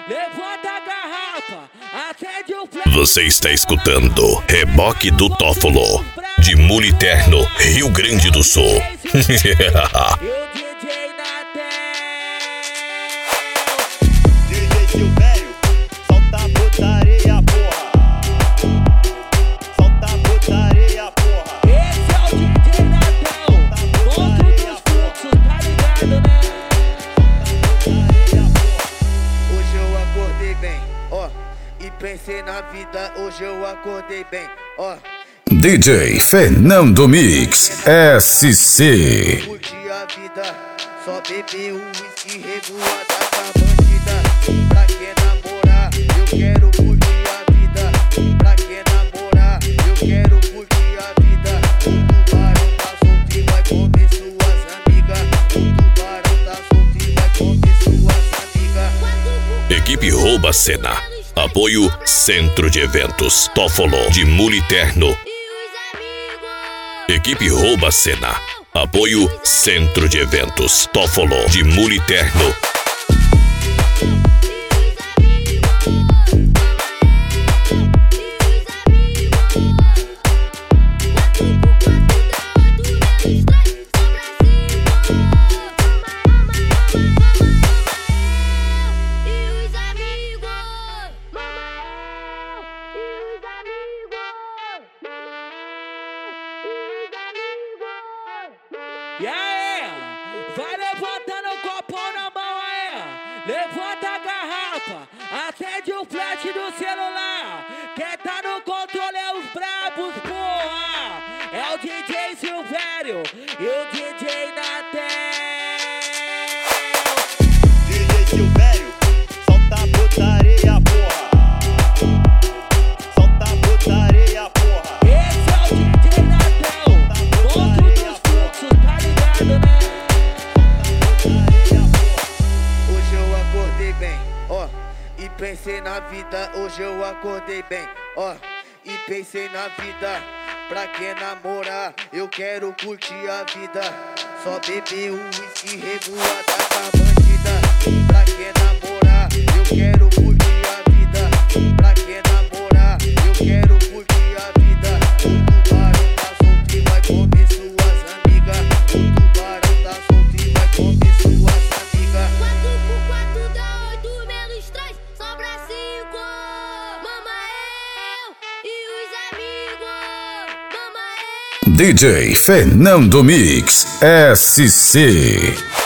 levanta a garrafa, acende o flash. Você está escutando Reboque do Tófolo, de Muliterno, Rio Grande do Sul. E o DJ Natel. DJ Silvério, solta a putaria, porra. Solta a putaria, porra. Esse é o DJ Natel, monstro dos fluxos, tá ligado, né? Hoje eu acordei bem, ó, e pensei na vida, hoje eu acordei bem, ó. DJ Fernando Mix SC. Curti a vida, só bebi um whisky revoada com a bandida. Pra que namorar, eu quero curtir a vida. Pra que namorar, eu quero curtir a vida. O tubarão tá solto e vai comer suas amigas. O tubarão tá solto e vai comer suas amigas. Equipe Rouba Cena. Apoio Centro de Eventos Tófolo, de Muliterno. Equipe Rouba Cena. Apoio Centro de Eventos Tófolo, de Muliterno. E aí, vai levantando o copão na mão aí, levanta a garrafa, acende o flash do celular, quem tá no controle é os brabos, porra, é o DJ Silvério e o DJ Natel. DJ Silvério, solta a putaria, porra. Solta a putaria, porra. Esse é o DJ Natel, monstro dos fluxos, tá ligado, né? Hoje eu acordei bem, ó, e pensei na vida, hoje eu acordei bem, ó, e pensei na vida. Pra que namorar, eu quero curtir a vida. Só bebi um whisky revoada com a bandida. Pra que namorar, eu quero curtir a vida. Pra que namorar, eu quero curtir a vida. O tubarão tá solto e vai comer suas amigas. O tubarão tá solto e vai comer suas amigas. 4 por 4 dá 8 menos 3, sobra 5. Mama eu e os amigos. Mama eu. DJ Fernando Mix SC.